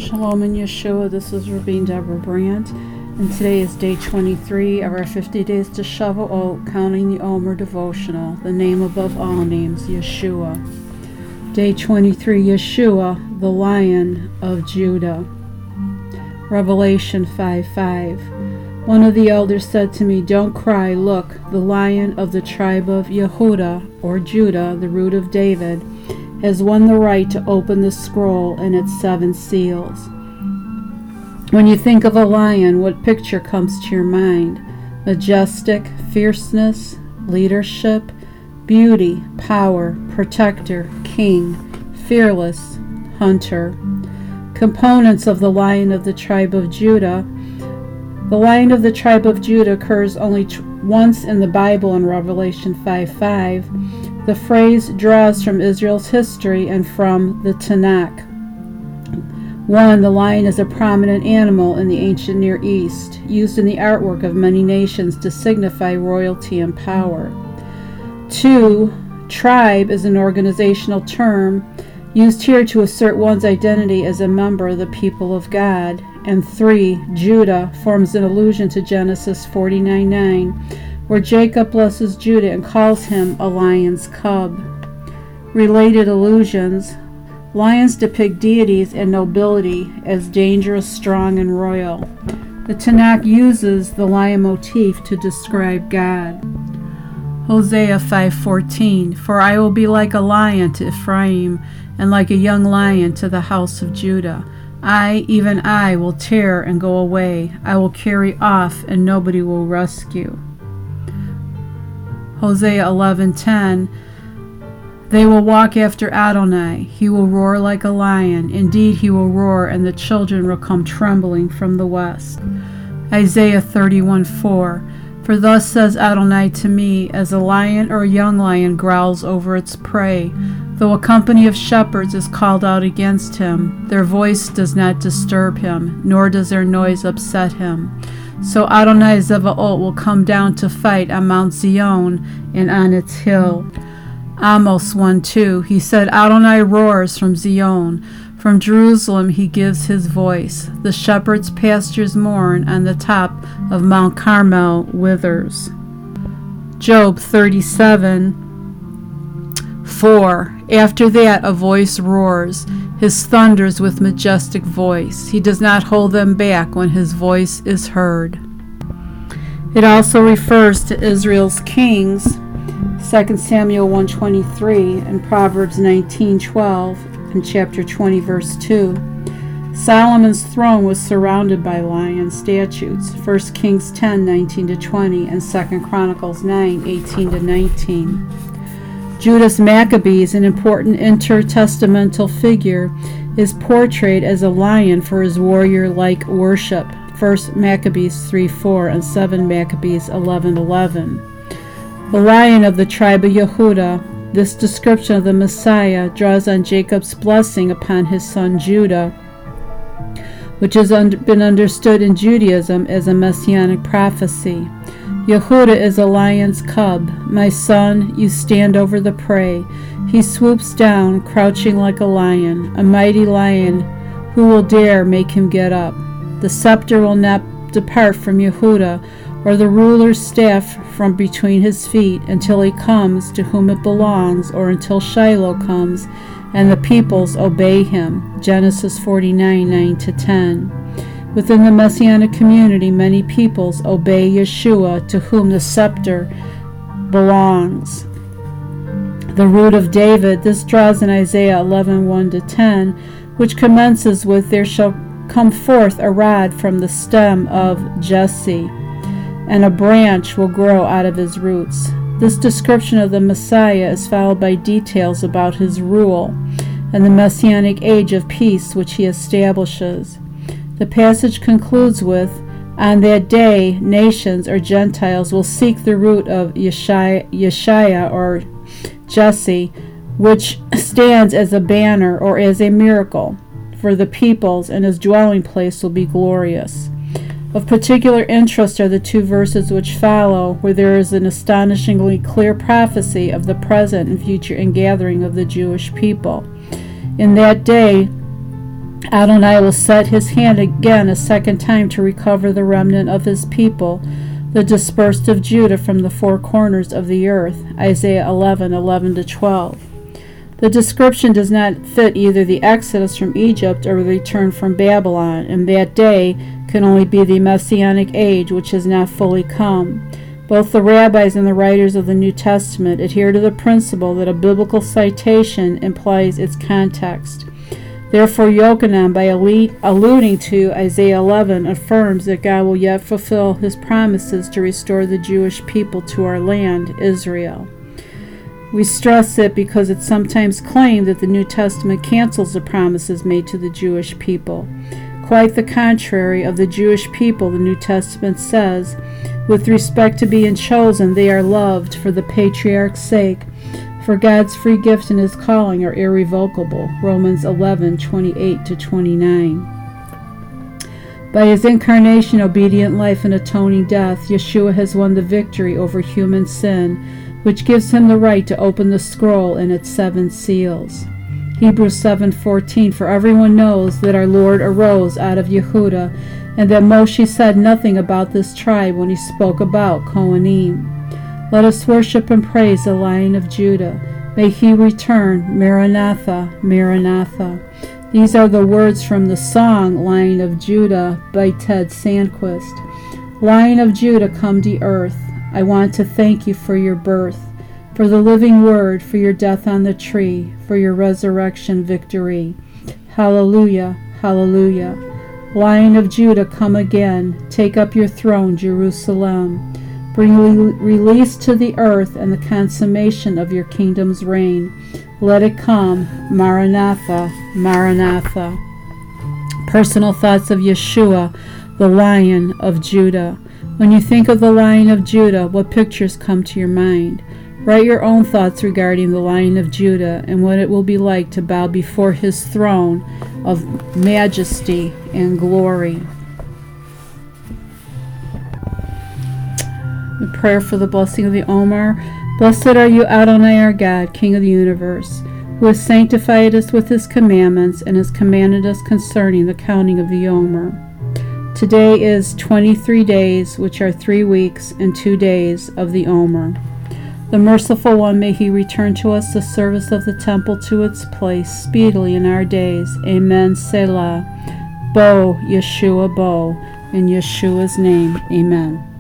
Shalom in Yeshua. This is Rabbi Deborah Brandt, and today is day 23 of our 50 Days to Shavuot, Counting the Omer devotional, the name above all names, Yeshua. Day 23, Yeshua, the Lion of Judah. Revelation 5:5. One of the elders said to me, "Don't cry, look, the Lion of the tribe of Yehudah, or Judah, the root of David, has won the right to open the scroll and its 7 seals." When you think of a lion, what picture comes to your mind? Majestic, fierceness, leadership, beauty, power, protector, king, fearless, hunter. Components of the Lion of the tribe of Judah. The Lion of the tribe of Judah occurs only once in the Bible in Revelation 5:5. The phrase draws from Israel's history and from the Tanakh. 1. The lion is a prominent animal in the ancient Near East, used in the artwork of many nations to signify royalty and power. 2. Tribe is an organizational term used here to assert one's identity as a member of the people of God. And 3. Judah forms an allusion to Genesis 49:9, where Jacob blesses Judah and calls him a lion's cub. Related allusions: lions depict deities and nobility as dangerous, strong, and royal. The Tanakh uses the lion motif to describe God. Hosea 5:14. For I will be like a lion to Ephraim, and like a young lion to the house of Judah. I, even I, will tear and go away. I will carry off, and nobody will rescue. Hosea 11:10. They will walk after Adonai. He will roar like a lion. Indeed, he will roar, and the children will come trembling from the west. Isaiah 31:4. For thus says Adonai to me, as a lion or a young lion growls over its prey, though a company of shepherds is called out against him, their voice does not disturb him, nor does their noise upset him. So Adonai Zevaot will come down to fight on Mount Zion and on its hill. Amos 1:2. He said, Adonai roars from Zion. From Jerusalem he gives his voice. The shepherd's pastures mourn, on the top of Mount Carmel withers. Job 37:4. After that a voice roars, his thunders with majestic voice. He does not hold them back when his voice is heard. It also refers to Israel's kings, 2 Samuel 1:23 and Proverbs 19:12 and chapter 20 verse 2. Solomon's throne was surrounded by lion statues, 1 Kings 10:19-20 and 2 Chronicles 9:18-19. Judas Maccabees, an important intertestamental figure, is portrayed as a lion for his warrior-like worship, 1 Maccabees 3:4 and 2 Maccabees 11:11. The Lion of the tribe of Yehudah. This description of the Messiah draws on Jacob's blessing upon his son Judah, which has been understood in Judaism as a messianic prophecy. Yehudah is a lion's cub. My son, you stand over the prey. He swoops down, crouching like a lion, a mighty lion. Who will dare make him get up? The scepter will not depart from Yehudah, or the ruler's staff from between his feet, until he comes to whom it belongs, or until Shiloh comes, and the peoples obey him. Genesis 49:9-10. Within the Messianic community, many peoples obey Yeshua, to whom the scepter belongs. The root of David. This draws in Isaiah 11:1-10, which commences with, There shall come forth a rod from the stem of Jesse, and a branch will grow out of his roots. This description of the Messiah is followed by details about his rule and the Messianic age of peace which he establishes. The passage concludes with, On that day, nations or Gentiles will seek the root of Yeshua or Jesse, which stands as a banner or as a miracle for the peoples, and his dwelling place will be glorious. Of particular interest are the 2 verses which follow, where there is an astonishingly clear prophecy of the present and future ingathering of the Jewish people. In that day, Adonai will set his hand again a second time to recover the remnant of his people, the dispersed of Judah from the four corners of the earth. Isaiah 11:11-12. The description does not fit either the exodus from Egypt or the return from Babylon, and that day can only be the Messianic age, which has not fully come. Both the rabbis and the writers of the New Testament adhere to the principle that a biblical citation implies its context. Therefore, Yochanan, by alluding to Isaiah 11, affirms that God will yet fulfill his promises to restore the Jewish people to our land, Israel. We stress it because it's sometimes claimed that the New Testament cancels the promises made to the Jewish people. Quite the contrary, of the Jewish people, the New Testament says, with respect to being chosen, they are loved for the patriarch's sake, for God's free gift and his calling are irrevocable. Romans 11:28-29. By his incarnation, obedient life, and atoning death, Yeshua has won the victory over human sin, which gives him the right to open the scroll and its 7 seals. Hebrews 7:14, for everyone knows that our Lord arose out of Yehudah, and that Moshe said nothing about this tribe when he spoke about Kohanim. Let us worship and praise the Lion of Judah. May he return, Maranatha, Maranatha. These are the words from the song Lion of Judah by Ted Sandquist. Lion of Judah, come to earth. I want to thank you for your birth, for the living word, for your death on the tree, for your resurrection victory. Hallelujah, hallelujah. Lion of Judah, come again. Take up your throne, Jerusalem. Bring release to the earth and the consummation of your kingdom's reign. Let it come. Maranatha, Maranatha. Personal thoughts of Yeshua, the Lion of Judah. When you think of the Lion of Judah, what pictures come to your mind? Write your own thoughts regarding the Lion of Judah and what it will be like to bow before his throne of majesty and glory. The prayer for the blessing of the Omer. Blessed are you, Adonai our God, King of the universe, who has sanctified us with his commandments and has commanded us concerning the counting of the Omer. Today is 23 days, which are 3 weeks and 2 days of the Omer. The merciful one, may he return to us the service of the temple to its place speedily in our days. Amen. Selah. Bo, Yeshua, Bo. In Yeshua's name, amen.